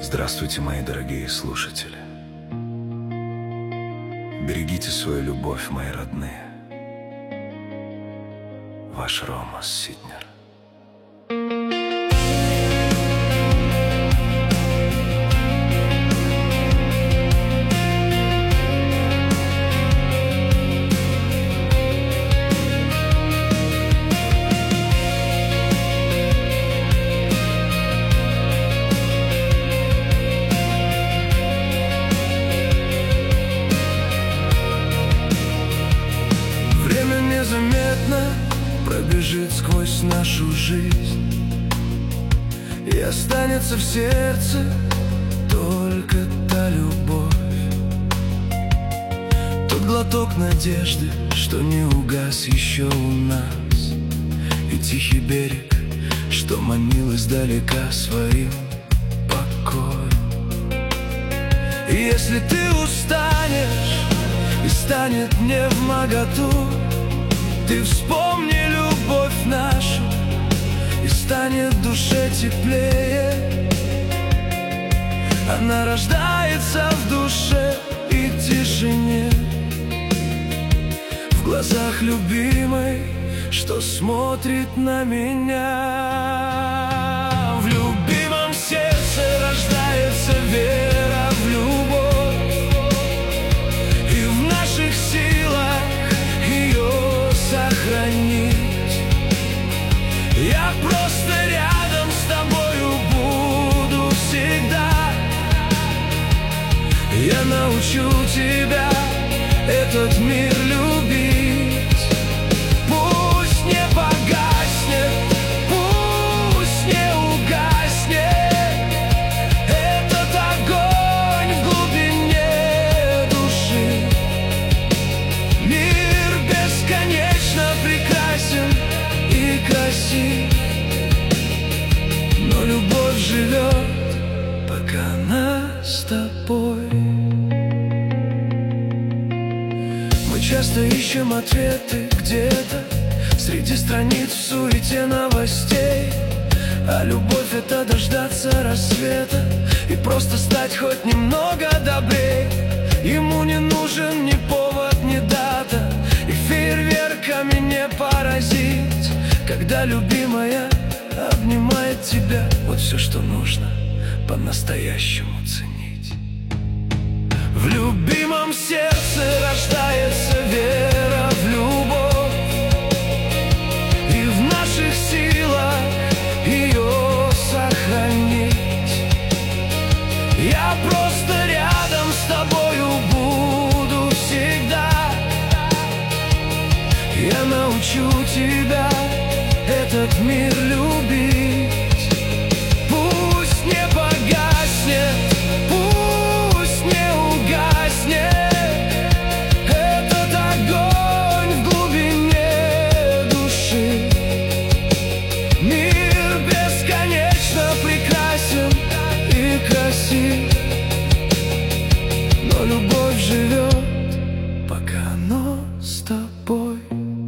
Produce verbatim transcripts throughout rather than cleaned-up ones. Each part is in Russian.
Здравствуйте, мои дорогие слушатели. Берегите свою любовь, мои родные. Ваш Рома Ситнер. Незаметно пробежит сквозь нашу жизнь, и останется в сердце только та любовь, тот глоток надежды, что не угас еще у нас, и тихий берег, что манил издалека своим покоем. И если ты устанешь и станет невмоготу, ты вспомни любовь нашу, и станет в душе теплее. Она рождается в душе и тишине, в глазах любимой, что смотрит на меня. В любимом сердце рождается вера в любовь, и в наших силах ее сохранить. Я просто рядом с тобою буду всегда. Я научу тебя этот мир любить. Пусть не погаснет, пусть не угаснет этот огонь в глубине души. Мир бесконечно прекрасен и красив, но любовь живет, пока она с тобой. Мы часто ищем ответы где-то среди страниц в суете новостей, а любовь — это дождаться рассвета и просто стать хоть немного добрей. Ему не нужен ни повод, ни дата, и фейерверками не поразить, когда любимая обнимает тебя. Вот все, что нужно по-настоящему ценить. В любимом сердце рождается вера в любовь, и в наших силах ее сохранить. Я просто рядом с тобою буду всегда. Я научу тебя этот мир любить. Пусть не погаснет, пусть не угаснет этот огонь в глубине души. Мир бесконечно прекрасен и красив, но любовь живет, пока оно с тобой.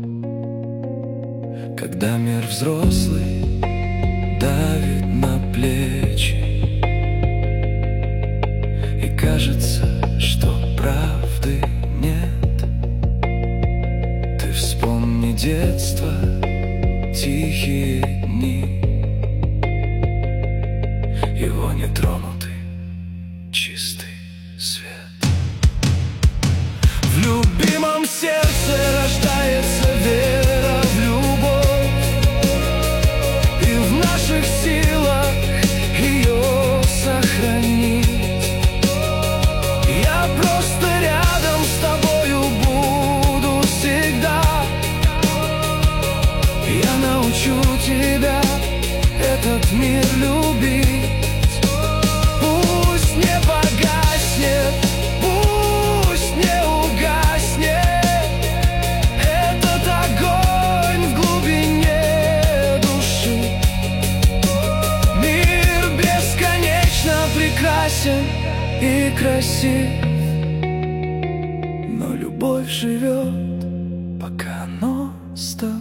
Когда мир взрослый давит на плечи, и кажется, что правды нет, ты вспомни детство, тихие дни, его нетронутый чистый свет. В любимом сердце рождается вера в любовь, и в наших силах ее сохранить. Я просто рядом с тобою буду всегда. Я научу тебя этот мир любить. Пусть не погаснет, пусть не угаснет этот огонь в глубине души. Мир бесконечно прекрасен и красив, но любовь живет, пока оно с тобой.